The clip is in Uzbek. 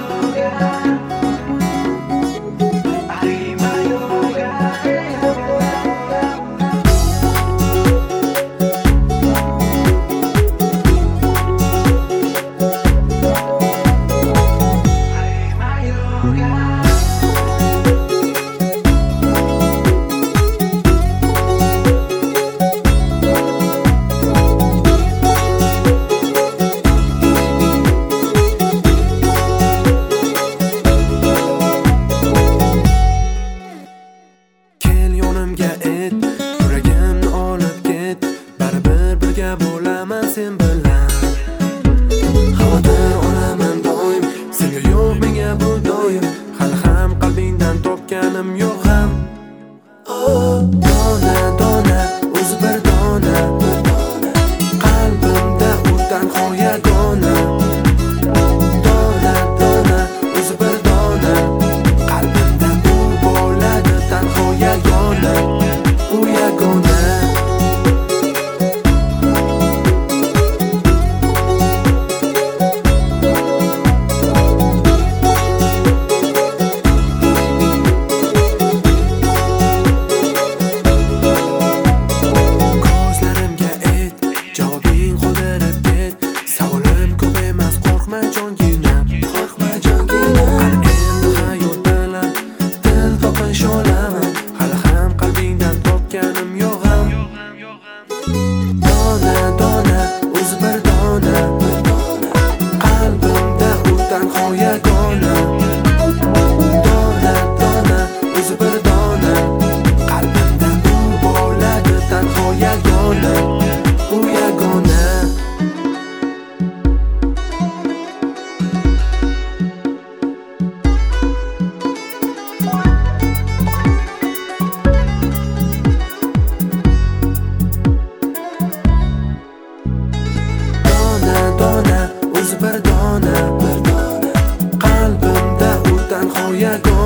Yuragimni olib ket, baribir birga bo'laman sen bilan. Xavotir olaman doim, senga yo'q menga bu doim. Hali ham qalbingdan topganim yo'q ham. Dona dona, o'zi bir dona, qalbimda o'tdan yagona. Dona dona, o'zi bir dona, qalbimda u bo'ladi tanho yagona. U yagona. Ko'zlarimga ayt, javobing qoldirib ket. Savolim ko'p emas, qo'rqma jonginam, qo'rqma jonginam. Endi hayot bilan til topish olaman, hali ham qalbingdan topganim yo'q ham. Dona dona, o'zi bir dona, qalbimda o'tdan yagona. Dona dona, o'zi bir dona, qalbimda u bo'ladi tanho yagona. U yagona. Dona dona, o'zi bir dona, qalbimda o'tdan yagona.